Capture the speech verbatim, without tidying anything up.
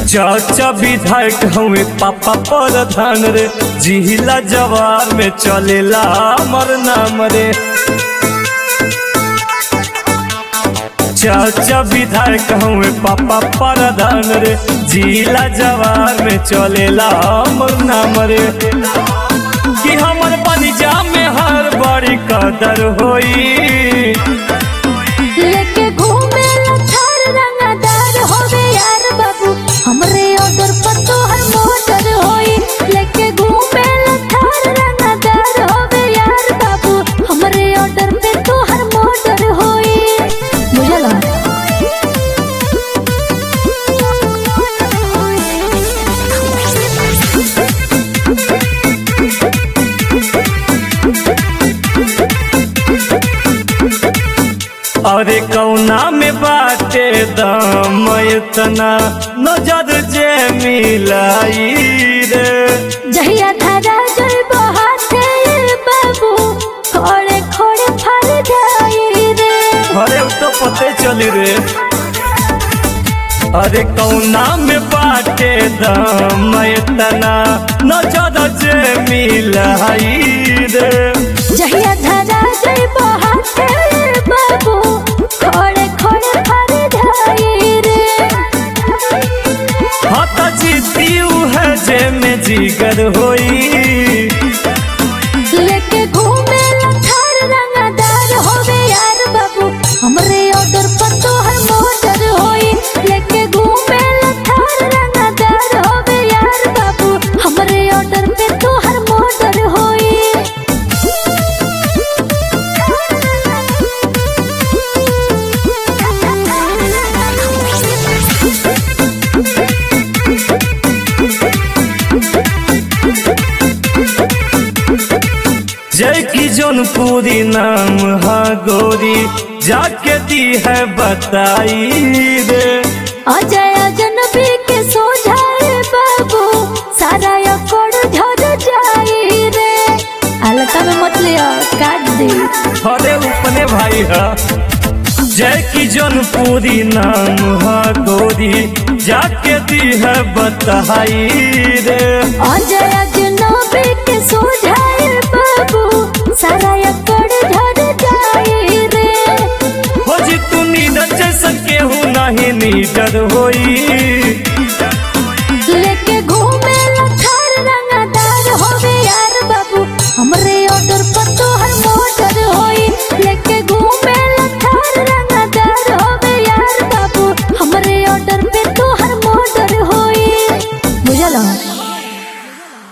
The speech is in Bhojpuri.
चाचा विधायक हुए पापा प्रधान रे, जिला जवार में चलेला अमर नाम रे। चाचा विधायक हुए पापा प्रधान रे, जिला जवार में चलेला अमर नाम रे। कि हमर बनिजा में हर बड़ी कदर होई, लेके घूमे लथार रंगदार होवे यार बाबू, हमरे ऑर्डर पर तो हर मोटर होई। लेके घूमे लथार रंगदार होवे यार बाबू, हमरे ऑर्डर पे तो हर मोटर होई। बुझला अरे कौना में बाटे दम इतना नजर जे मिलाई रे। जहिया धारा जइबो हाथे बाबू, खोड़े खोड़े फर जाई रे। अरे तो पते चली रे। अरे कौना में बाटे दम इतना नजर जे मिलाई रे। जहिया धारा जइबो हाथे बाबू, खोड़े खोड़े फर जाई रे। हत जीती है जे में जिगर होई, लेके घूमे लथार रंगदार होवे यार बाबू, हमरे ऑर्डर पर तो हर मोटर होई। लेके घूमे लथार रंगदार होवे यार बाबू, हमरे ऑर्डर पे तो हर मोटर होई। जय की जौनपुरी नाम हा गोरी, जाके दी है बताई रे। अजय अजनबी के सोझाए बाबू, सारा अकड़ झड़ जाई रे। हल्का में मत लिया, काट दे। अरे उपने भाई हा। जय की जौनपुरी नाम हा गोरी, जाके दी है बताई रे। अजय अजनबी के सोझाए बाबू, सारा अकड़ झड़ जाई रे। हो जी तू नींद जैसा केहू नहीं नीडर होई।